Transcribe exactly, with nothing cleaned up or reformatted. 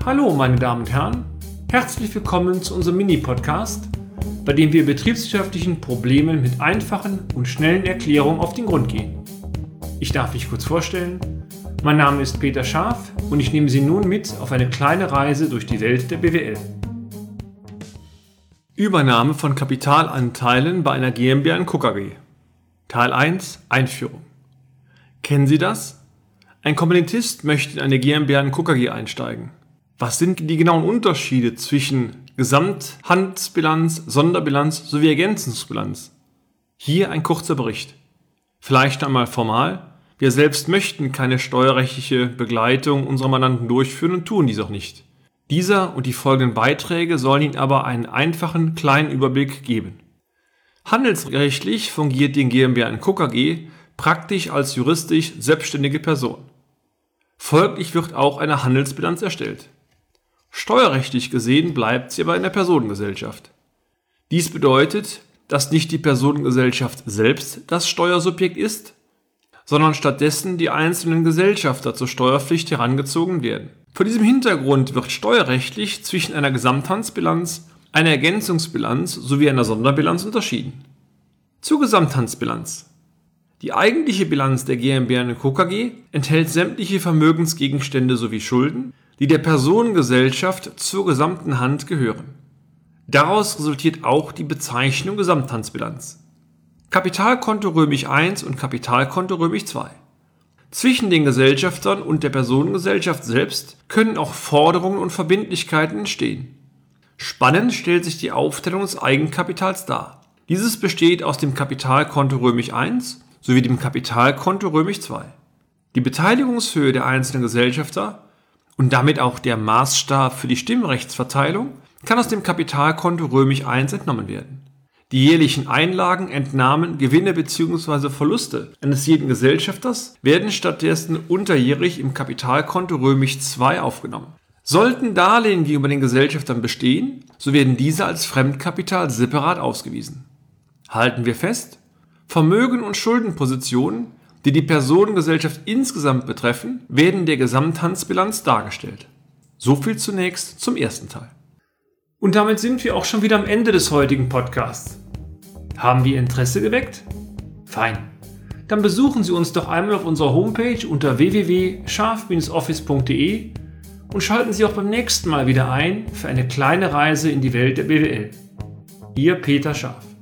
Hallo meine Damen und Herren, herzlich willkommen zu unserem Mini-Podcast, bei dem wir betriebswirtschaftlichen Problemen mit einfachen und schnellen Erklärungen auf den Grund gehen. Ich darf mich kurz vorstellen, mein Name ist Peter Scharf und ich nehme Sie nun mit auf eine kleine Reise durch die Welt der B W L. Übernahme von Kapitalanteilen bei einer GmbH und Co. KG. Teil eins Einführung. Kennen Sie das? Ein Komponentist möchte in eine GmbH und Co. KG einsteigen. Was sind die genauen Unterschiede zwischen Gesamthandelsbilanz, Sonderbilanz sowie Ergänzungsbilanz? Hier ein kurzer Bericht. Vielleicht einmal formal. Wir selbst möchten keine steuerrechtliche Begleitung unserer Mandanten durchführen und tun dies auch nicht. Dieser und die folgenden Beiträge sollen Ihnen aber einen einfachen, kleinen Überblick geben. Handelsrechtlich fungiert die GmbH und Co. KG praktisch als juristisch selbstständige Person. Folglich wird auch eine Handelsbilanz erstellt. Steuerrechtlich gesehen bleibt sie aber in der Personengesellschaft. Dies bedeutet, dass nicht die Personengesellschaft selbst das Steuersubjekt ist, sondern stattdessen die einzelnen Gesellschafter zur Steuerpflicht herangezogen werden. Vor diesem Hintergrund wird steuerrechtlich zwischen einer Gesamthandelsbilanz, einer Ergänzungsbilanz sowie einer Sonderbilanz unterschieden. Zur Gesamthandelsbilanz. Die eigentliche Bilanz der GmbH und Co. KG enthält sämtliche Vermögensgegenstände sowie Schulden, die der Personengesellschaft zur gesamten Hand gehören. Daraus resultiert auch die Bezeichnung Gesamthandelsbilanz. Kapitalkonto Römisch eins und Kapitalkonto Römisch zwei. Zwischen den Gesellschaftern und der Personengesellschaft selbst können auch Forderungen und Verbindlichkeiten entstehen. Spannend stellt sich die Aufteilung des Eigenkapitals dar. Dieses besteht aus dem Kapitalkonto Römisch eins sowie dem Kapitalkonto Römisch zwei. Die Beteiligungshöhe der einzelnen Gesellschafter und damit auch der Maßstab für die Stimmrechtsverteilung kann aus dem Kapitalkonto Römisch eins entnommen werden. Die jährlichen Einlagen, Entnahmen, Gewinne bzw. Verluste eines jeden Gesellschafters werden stattdessen unterjährig im Kapitalkonto Römisch zwei aufgenommen. Sollten Darlehen gegenüber den Gesellschaftern bestehen, so werden diese als Fremdkapital separat ausgewiesen. Halten wir fest, Vermögen und Schuldenpositionen, die die Personengesellschaft insgesamt betreffen, werden in der Gesamthandelsbilanz dargestellt. Soviel zunächst zum ersten Teil. Und damit sind wir auch schon wieder am Ende des heutigen Podcasts. Haben wir Interesse geweckt? Fein. Dann besuchen Sie uns doch einmal auf unserer Homepage unter w w w punkt scharf Bindestrich office punkt d e und schalten Sie auch beim nächsten Mal wieder ein für eine kleine Reise in die Welt der B W L. Ihr Peter Scharf.